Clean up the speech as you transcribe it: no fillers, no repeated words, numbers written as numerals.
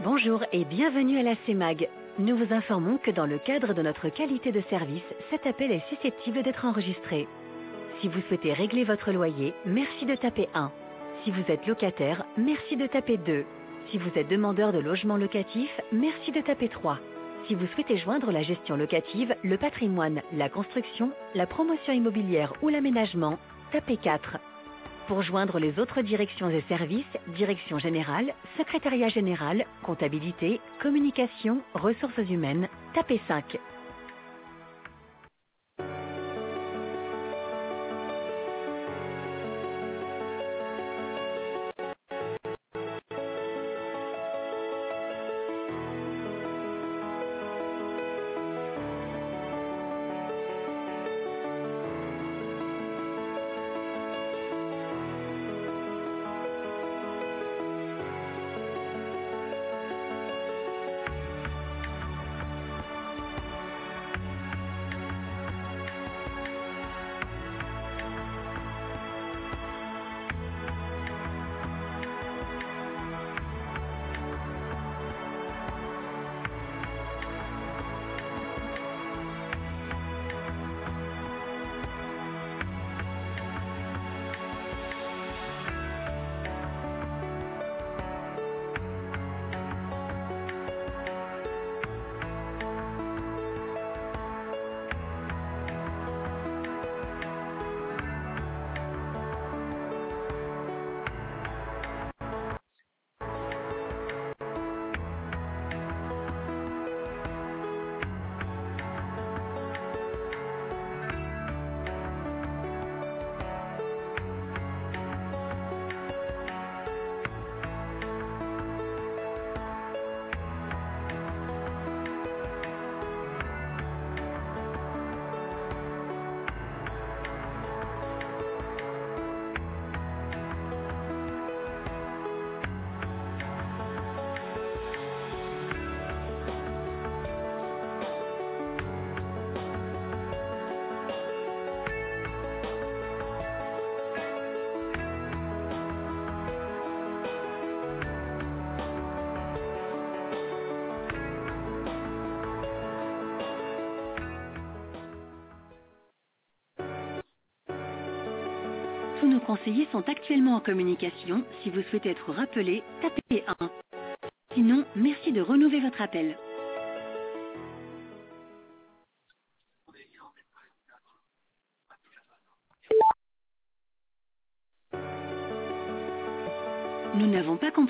Bonjour et bienvenue à la CEMAG. Nous vous informons que dans le cadre de notre qualité de service, cet appel est susceptible d'être enregistré. Si vous souhaitez régler votre loyer, merci de taper 1. Si vous êtes locataire, merci de taper 2. Si vous êtes demandeur de logement locatif, merci de taper 3. Si vous souhaitez joindre la gestion locative, le patrimoine, la construction, la promotion immobilière ou l'aménagement, tapez 4. Pour joindre les autres directions et services, direction générale, secrétariat général, comptabilité, communication, ressources humaines, tapez 5. Tous nos conseillers sont actuellement en communication. Si vous souhaitez être rappelé, tapez 1. Sinon, merci de renouveler votre appel. Nous n'avons pas compris.